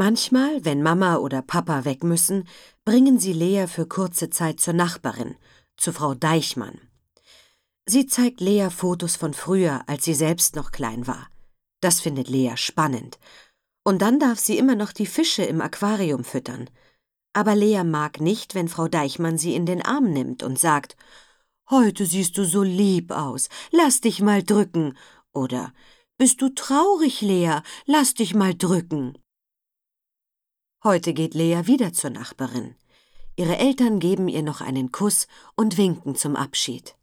Manchmal, wenn Mama oder Papa weg müssen, bringen sie Lea für kurze Zeit zur Nachbarin, zu Frau Deichmann. Sie zeigt Lea Fotos von früher, als sie selbst noch klein war. Das findet Lea spannend. Und dann darf sie immer noch die Fische im Aquarium füttern. Aber Lea mag nicht, wenn Frau Deichmann sie in den Arm nimmt und sagt: »Heute siehst du so lieb aus, lass dich mal drücken.« Oder »Bist du traurig, Lea, lass dich mal drücken.« Heute geht Lea wieder zur Nachbarin. Ihre Eltern geben ihr noch einen Kuss und winken zum Abschied.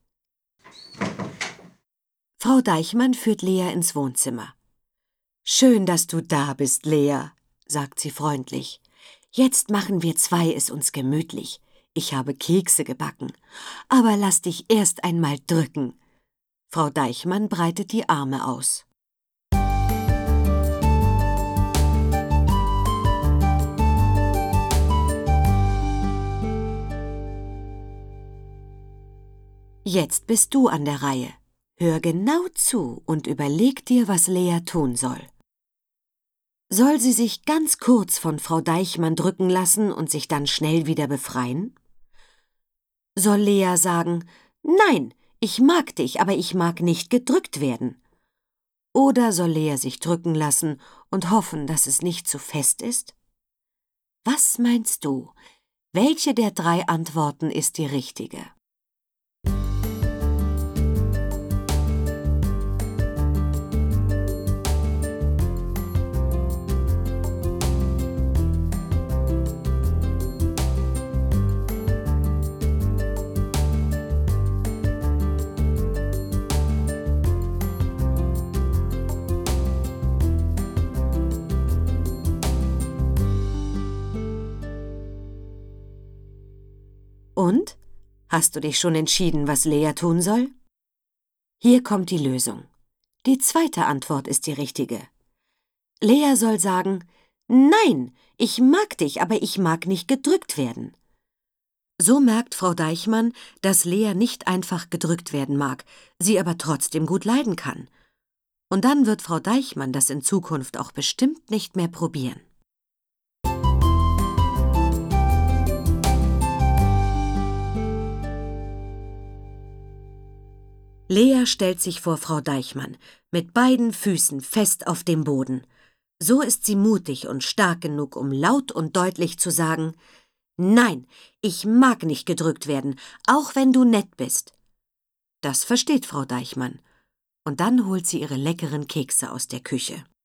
Frau Deichmann führt Lea ins Wohnzimmer. »Schön, dass du da bist, Lea«, sagt sie freundlich. »Jetzt machen wir zwei es uns gemütlich. Ich habe Kekse gebacken. Aber lass dich erst einmal drücken.« Frau Deichmann breitet die Arme aus. Jetzt bist du an der Reihe. Hör genau zu und überleg dir, was Lea tun soll. Soll sie sich ganz kurz von Frau Deichmann drücken lassen und sich dann schnell wieder befreien? Soll Lea sagen: »Nein, ich mag dich, aber ich mag nicht gedrückt werden«? Oder soll Lea sich drücken lassen und hoffen, dass es nicht zu fest ist? Was meinst du? Welche der 3 Antworten ist die richtige? Und? Hast du dich schon entschieden, was Lea tun soll? Hier kommt die Lösung. Die 2. Antwort ist die richtige. Lea soll sagen: »Nein, ich mag dich, aber ich mag nicht gedrückt werden.« So merkt Frau Deichmann, dass Lea nicht einfach gedrückt werden mag, sie aber trotzdem gut leiden kann. Und dann wird Frau Deichmann das in Zukunft auch bestimmt nicht mehr probieren. Lea stellt sich vor Frau Deichmann, mit beiden Füßen fest auf dem Boden. So ist sie mutig und stark genug, um laut und deutlich zu sagen: »Nein, ich mag nicht gedrückt werden, auch wenn du nett bist.« Das versteht Frau Deichmann. Und dann holt sie ihre leckeren Kekse aus der Küche.